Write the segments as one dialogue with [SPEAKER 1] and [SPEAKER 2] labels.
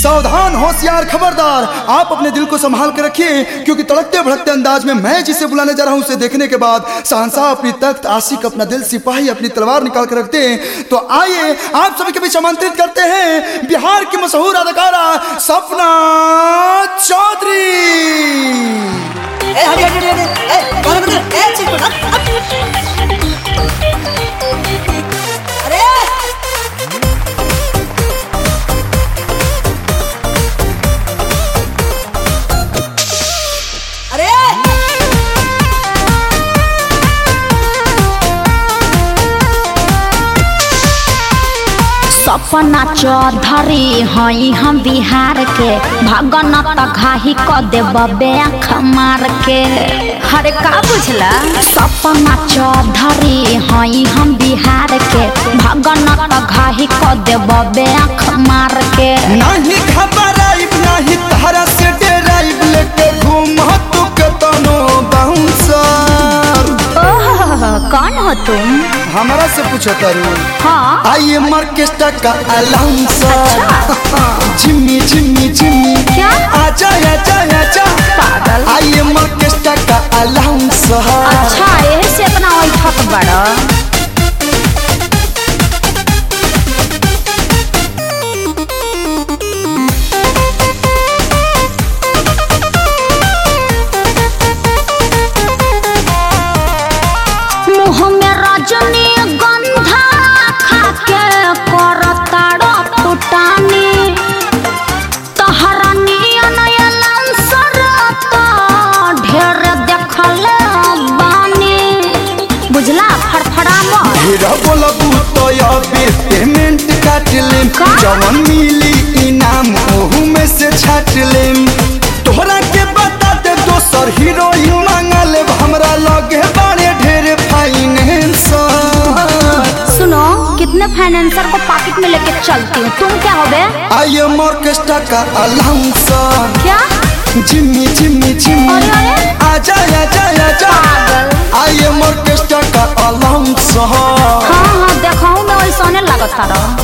[SPEAKER 1] सावधान, होशियार, खबरदार। आप अपने दिल को संभाल कर रखिए, क्योंकि तड़कते भड़कते अंदाज में मैं जिसे बुलाने जा रहा हूं उसे देखने के बाद शहंशाह अपनी तख्त, आशिक अपना दिल, सिपाही अपनी तलवार निकाल कर रखते हैं। तो आइए आप सभी के बीच आमंत्रित करते हैं बिहार की मशहूर अदाकारा सपना चौधरी।
[SPEAKER 2] सपना चौधरी हई हम बिहार के, भगन त घाही क देबे आँख मार के। हरे का बुझला? सपना चौधरी हई हम बिहार के, भगन त घाही क देबे आँख मार के।
[SPEAKER 1] नहीं घबराइब नहीं तारा से डराइब, लेके घूमत के तनो बाउंसर।
[SPEAKER 2] कौन हो तुम?
[SPEAKER 1] हमारा से पूछो तारू।
[SPEAKER 2] हाँ
[SPEAKER 1] आइए मार्केस्टा का अलाउंसर। जिम्मी जिम्मी जिम्मी
[SPEAKER 2] क्या?
[SPEAKER 1] आजा आजा आजा
[SPEAKER 2] पागल।
[SPEAKER 1] आइए मार्केस्टा का अलाउंसर।
[SPEAKER 2] अच्छा यही से अपना वही बड़ा।
[SPEAKER 1] बोलबू तो पेमेंट काट लेम, जवन मिली इनाम ओहू में से छाट लेम। तोहरा के बता दे दोसर हीरोइन मांगा लेब, हमरा लगे बड़े ढेर फाइनेंसर।
[SPEAKER 2] सुनो कितने फाइनेंसर को पॉकेट में लेके चलती हूँ, तुम क्या हो बे?
[SPEAKER 1] आई एम ऑर्केस्ट्रा का अलाउंसर।
[SPEAKER 2] क्या?
[SPEAKER 1] जिम्मी जिम्मी जिम्मी आजा आजा आजा आई एम ऑर्केस्ट्रा का अलाउंसर।
[SPEAKER 2] हाँ देखाऊं मैं वही सोने लागत था।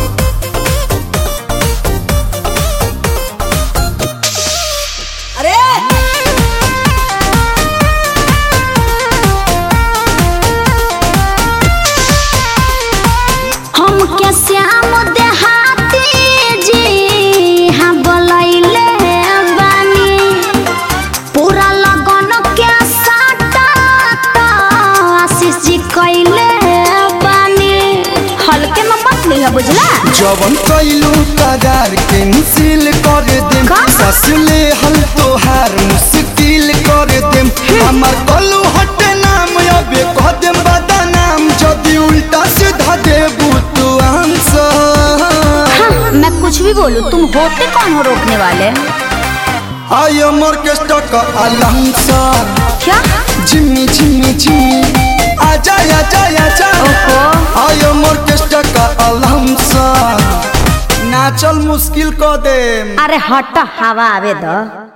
[SPEAKER 2] बुझला?
[SPEAKER 1] जवन कइलू कगार कैंसिल कर देम, ससले हल तोहार मुश्किल कर देम। हमर कलू हट नाम अबे कह देम बदनाम, जदी उल्टा सीधा देबू तू आंसर।
[SPEAKER 2] हाँ, मैं कुछ भी बोलूं तुम होते कौन हो रोकने वाले?
[SPEAKER 1] आई एम ऑर्केस्ट्रा का अलाउंसर।
[SPEAKER 2] क्या?
[SPEAKER 1] जिम्मी जिम्मी जिम्मी आजा आजा आजा आई एम ऑर्केस्ट्रा का अलाउंसर। नाचल मुश्किल को दे।
[SPEAKER 2] अरे हट हवा आवे दो।